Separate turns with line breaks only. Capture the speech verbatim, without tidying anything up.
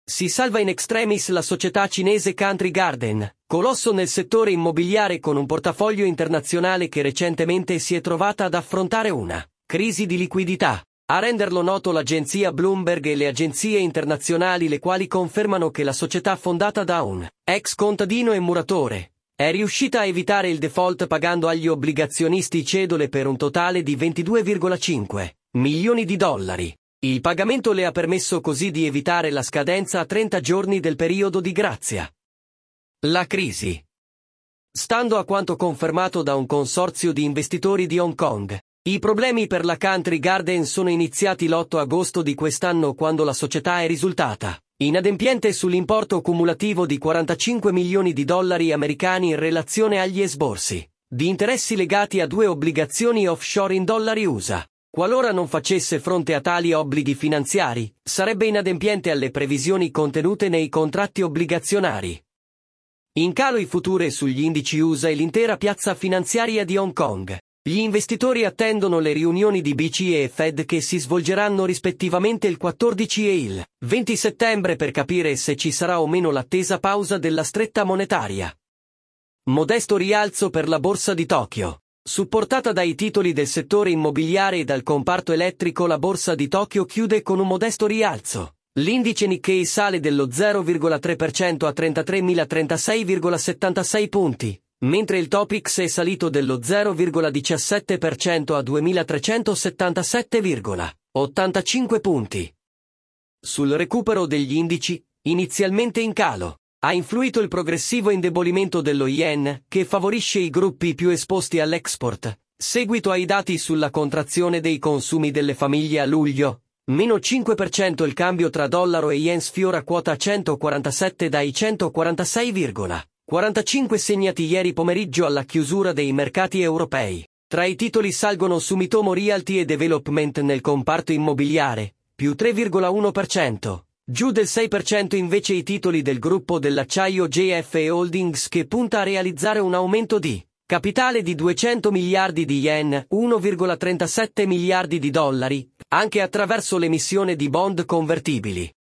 Si salva in extremis la società cinese Country Garden, colosso nel settore immobiliare con un portafoglio internazionale che recentemente si è trovata ad affrontare una crisi di liquidità. A renderlo noto l'agenzia Bloomberg e le agenzie internazionali, le quali confermano che la società fondata da un ex contadino e muratore è riuscita a evitare il default pagando agli obbligazionisti cedole per un totale di ventidue virgola cinque milioni di dollari. Il pagamento le ha permesso così di evitare la scadenza a trenta giorni del periodo di grazia. La crisi. Stando a quanto confermato da un consorzio di investitori di Hong Kong, i problemi per la Country Garden sono iniziati l'otto agosto di quest'anno, quando la società è risultata inadempiente sull'importo cumulativo di quarantacinque milioni di dollari americani in relazione agli esborsi di interessi legati a due obbligazioni offshore in dollari U S A. Qualora non facesse fronte a tali obblighi finanziari, sarebbe inadempiente alle previsioni contenute nei contratti obbligazionari. In calo i futuri sugli indici U S A e l'intera piazza finanziaria di Hong Kong. Gli investitori attendono le riunioni di B C E e Fed che si svolgeranno rispettivamente il quattordici e il venti settembre per capire se ci sarà o meno l'attesa pausa della stretta monetaria. Modesto rialzo per la borsa di Tokyo. Supportata dai titoli del settore immobiliare e dal comparto elettrico, la borsa di Tokyo chiude con un modesto rialzo. L'indice Nikkei sale dello zero virgola tre per cento a trentatremilatrentasei virgola settantasei punti, mentre il Topix è salito dello zero virgola diciassette per cento a duemilatrecentosettantasette virgola ottantacinque punti. Sul recupero degli indici, inizialmente in calo, ha influito il progressivo indebolimento dello yen, che favorisce i gruppi più esposti all'export, seguito ai dati sulla contrazione dei consumi delle famiglie a luglio. Meno cinque per cento il cambio tra dollaro e yen sfiora quota centoquarantasette dai centoquarantasei virgola quarantacinque segnati ieri pomeriggio alla chiusura dei mercati europei. Tra i titoli salgono Sumitomo Realty e Development nel comparto immobiliare, più tre virgola uno per cento. Giù del sei per cento invece i titoli del gruppo dell'acciaio J F E Holdings, che punta a realizzare un aumento di capitale di duecento miliardi di yen, uno virgola trentasette miliardi di dollari, anche attraverso l'emissione di bond convertibili.